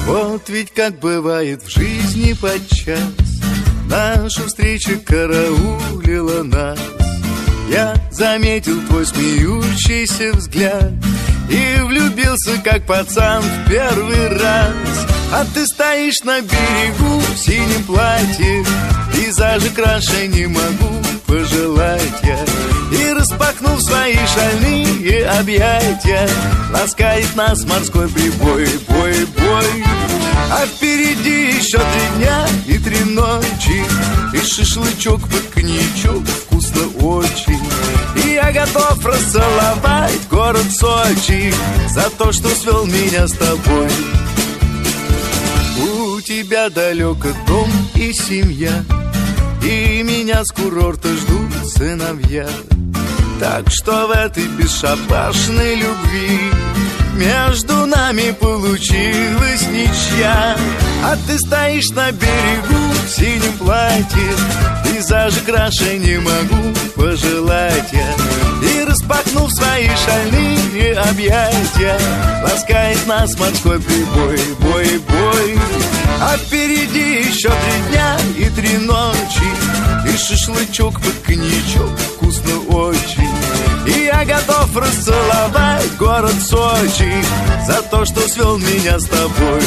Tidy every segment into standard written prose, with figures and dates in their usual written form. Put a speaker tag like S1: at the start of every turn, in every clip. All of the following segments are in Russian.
S1: Вот ведь как бывает в жизни подчас, наша встреча караулила нас. Я заметил твой смеющийся взгляд и влюбился, как пацан, в первый раз. А ты стоишь на берегу в синем платье, пейзажи краше не могу пожелать я. И распахнув свои шальные объятия, ласкает нас морской прибой, бой, бой. А впереди еще 3 дня и 3 ночи, и шашлычок под коньячок, вкусно очень. И я готов расцеловать город Сочи за то, что свел меня с тобой. У тебя далеко дом и семья, и меня с курорта ждут сыновья. Так что в этой бесшабашной любви между нами получилась ничья. А ты стоишь на берегу в синем платье, пейзажи краше не могу пожелать я. И распахнув свои шальные объятия, ласкает нас морской прибой, бой, бой. А впереди еще 3 дня и 3 ночи, и шашлычок под коньячок, вкусно очень. И я готов расцеловать город Сочи за то, что свел меня с тобой.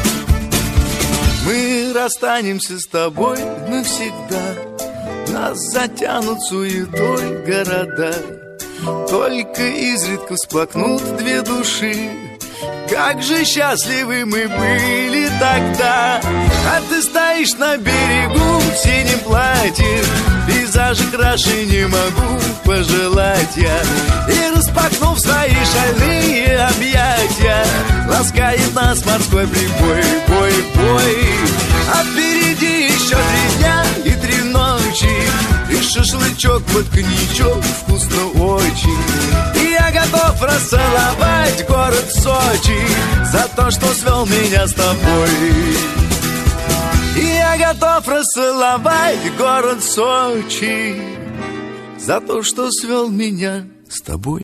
S1: Мы расстанемся с тобой навсегда, нас затянут суетой города. Только изредка всплакнут 2 души. Как же счастливы мы были тогда. А ты стоишь на берегу в синем платье, пейзажи краше не могу пожелать я. И распахнув свои шальные объятия, ласкает нас морской прибой, бой, бой. А впереди еще 3 дня и 3 ночи, и шашлычок под коньячок, вкусно очень. И я готов расцеловать город Сочи за то, что свел меня с тобой. И я готов расцеловать город Сочи за то, что свел меня с тобой.